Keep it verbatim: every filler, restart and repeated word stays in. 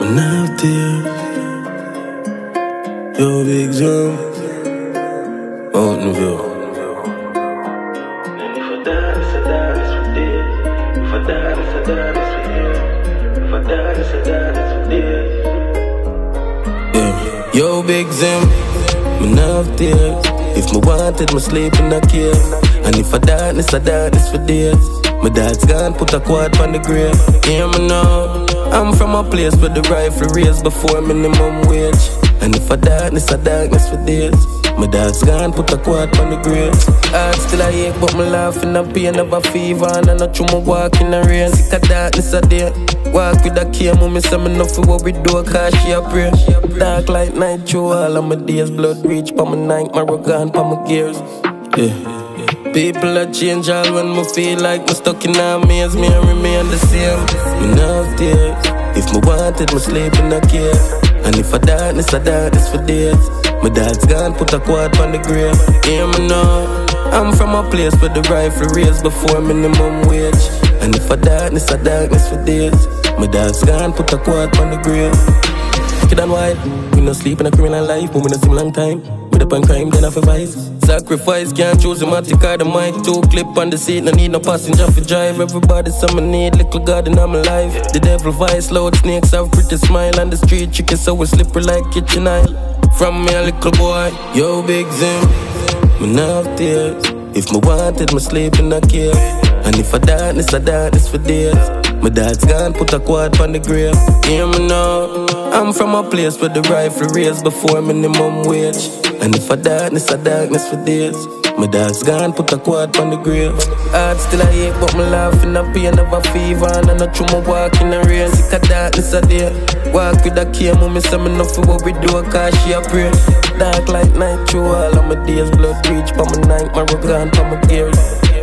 When out there, yo, Big Jump, Mountain View. And if I die, it's a die, it's for dead. If I die, it's a die, it's for dead. If I die, it's a die, it's for dead. Yeah, yo, Big Zim, when out there, if me wanted, me sleep in a cave. And if I die, it's a die, it's for days. My dad's gone, put a quad on the grave. Hear me now, I'm from a place where the rifle raised before minimum wage. And if I die, it's a darkness for days. My dad's gone, put a quad on the grave. Heart still I ache, but me laugh in a pain of a fever. And I not through my walk in the rain. Sick of darkness a day. Walk with a cane, mommy say me know for what we do, cause she a pray. Dark like night through all of my days. Blood reach pa my night, my gone pa my gears. Yeah. People are change all when me feel like me stuck in a maze. Me and remain the same. Me not there. If me wanted, me sleep in a cave. And if I die, it's a darkness for days. My dad's gone, put a quad on the grave. Hear me now, I'm from a place where the rifle raised before minimum wage. And if I die, it's a darkness for days. My dad's gone, put a quad on the grave. Kid and wild, we no sleep in a criminal life, but we no seem long time. With up on crime, then I for vice. Sacrifice, can't choose the matic or the mic. Two clip on the seat, no need no passenger for drive. Everybody some need, little God in my life. The devil vice, loud snakes have pretty smile. On the street, chicken so we slippery like kitchen aisle. From me a little boy, yo Big Zim, me not there. If me wanted, me sleep in a cave. And if I die, it's a darkness for days. My dad's gone, put a quad on the grave. Hear me now, I'm from a place where the rifle raised before minimum wage. And if I die, it's a darkness for days. My dad's gone, put a quad on the grave. Heart still I ache, but me laugh in a pain of a fever. And I not through my walk in the rain. Sick of darkness a day. Walk with a cane, mommy say me know for what we do, cause she a pray. Dark like night through all of my days. Blood reach pa my night, my gone pa my gears.